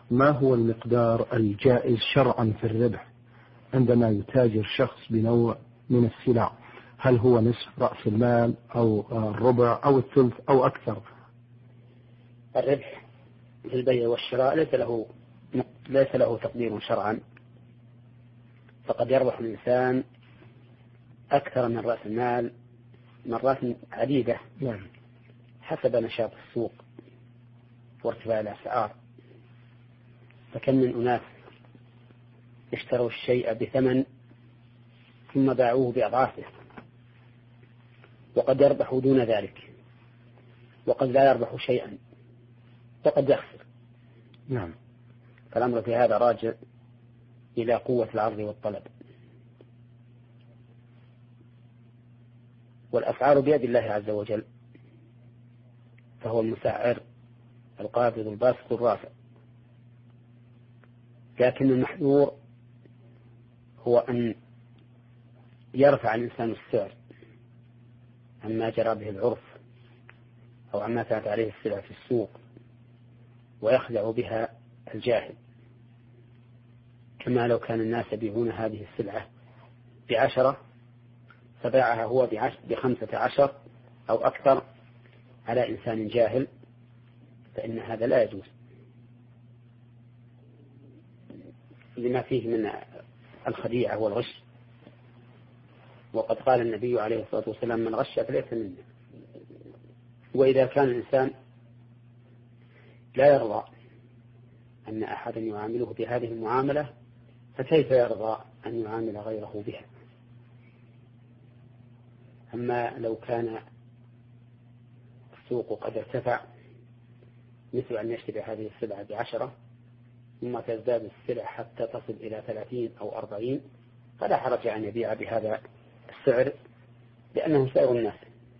ما هو المقدار الجائز شرعا في الربح عندما يتاجر شخص بنوع من السلع؟ هل هو نصف رأس المال أو الربع أو الثلث أو أكثر؟ الربح في البيع والشراء ليس له تقدير شرعا، فقد يربح الإنسان أكثر من رأس المال مرات عديدة حسب نشاط السوق وارتفاع الأسعار. فكم من أناس اشتروا الشيء بثمن ثم باعوه بأضعافه، وقد يربحوا دون ذلك، وقد لا يربحوا شيئا، وقد يخسر. نعم. فالأمر في هذا راجع إلى قوة العرض والطلب، والأسعار بيد الله عز وجل، فهو المسعر القابض الباسط الرافع. لكن المحذور هو أن يرفع الإنسان السعر عما جرى به العرف أو عما كانت عليه السلع في السوق ويخدع بها الجاهل، كما لو كان الناس يبيعون هذه السلعة ب10 فباعها هو ب15 أو أكثر على إنسان جاهل، فإن هذا لا يجوز لما فيه من الخديعة والغش. وقد قال النبي عليه الصلاة والسلام: من غش فليس منا. وإذا كان الإنسان لا يرضى أن أحدا يعامله بهذه المعاملة، فكيف يرضى أن يعامل غيره بها؟ أما لو كان السوق قد ارتفع، مثل أن يشتري هذه السلعة ب10 ثم تزداد السلع حتى تصل إلى 30 أو 40، فلا حرج أن يبيع بهذا السعر لأنه سعر الناس.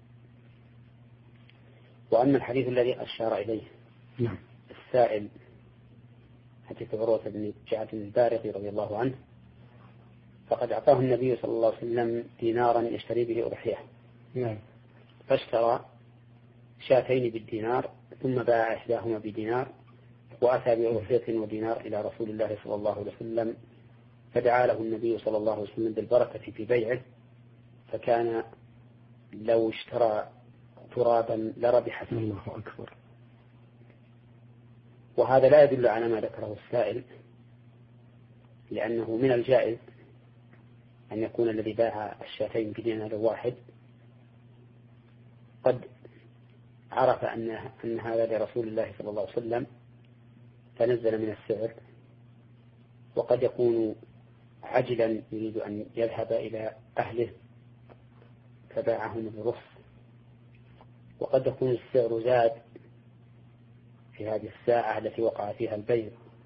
وأما الحديث الذي أشار إليه السائل حديث عروة بن جعد البارقي رضي الله عنه، فقد أعطاه النبي صلى الله عليه وسلم دينارا يشتري به أضحية، فاشترى شاتين بالدينار ثم باع إحداهما بدينار، وأتى بأضحية ودينار إلى رسول الله صلى الله عليه وسلم، فدعا له النبي صلى الله عليه وسلم بالبركة في بيعه، فكان لو اشترى ترابا لربح فيه. الله أكبر. وهذا لا يدل على ما ذكره السائل، لأنه من الجائز أن يكون الذي باع الشاتين بدينار واحد قد عرف أن هذا لرسول الله صلى الله عليه وسلم فنزل من السعر، وقد يكون عجلا يريد أن يذهب إلى أهله فباعهم برخص، وقد يكون السعر زاد في هذه الساعة التي وقع فيها البيع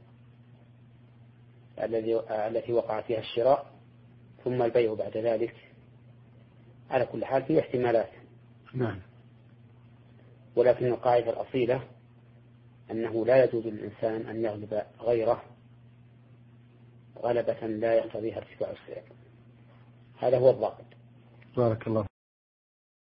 التي وقع فيها الشراء ثم البيع بعد ذلك. على كل حال فيه احتمالات. نعم. ولكن القاعدة الأصيلة أنه لا يجوز للإنسان أن يغلب غيره غلبة لا يقتضيها ارتفاع السعر. هذا هو الضابط. بارك الله.